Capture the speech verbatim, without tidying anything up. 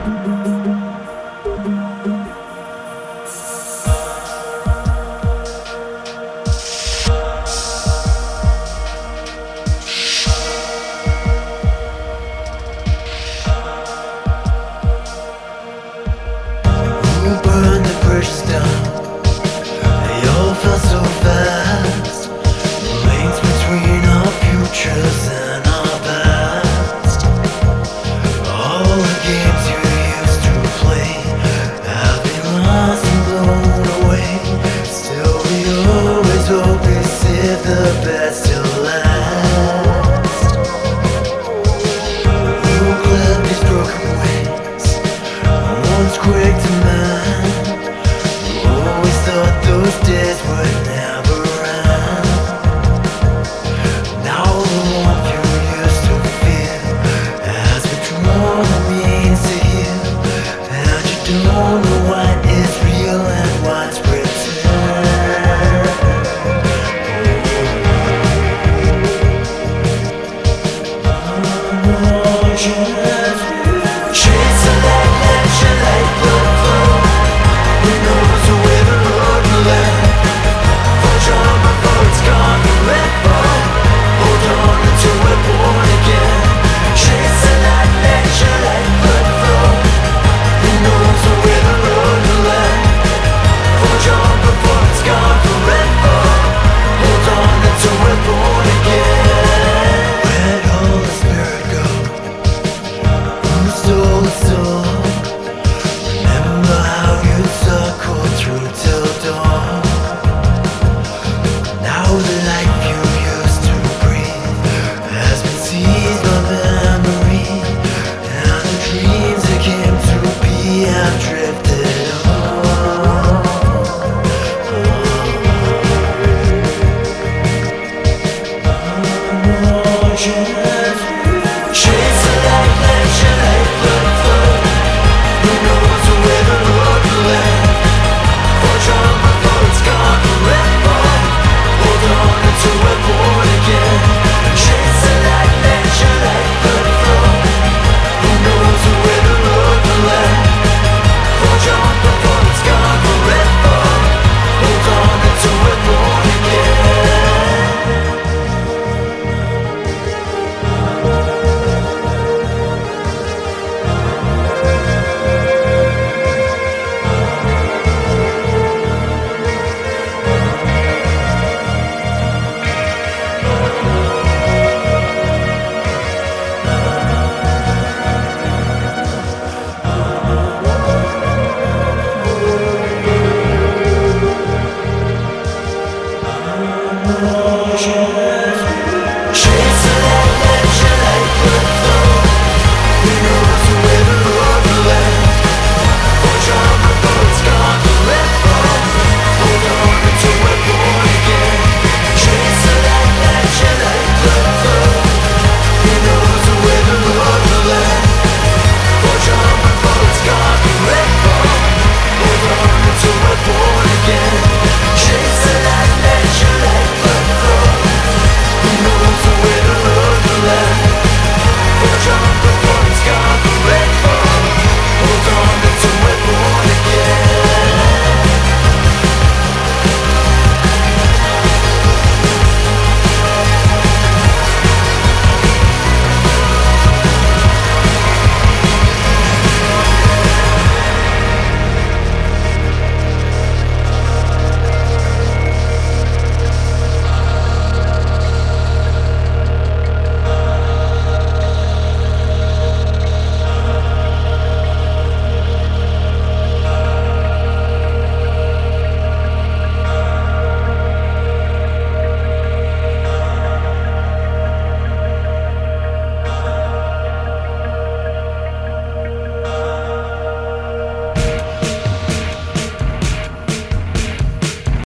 Burn the bridges down. They all fell so fast. The links between our futures and our past. All the games you used to play have been lost and blown away. Still we always hope we save the best till last. Who clap these broken wings? Once quick to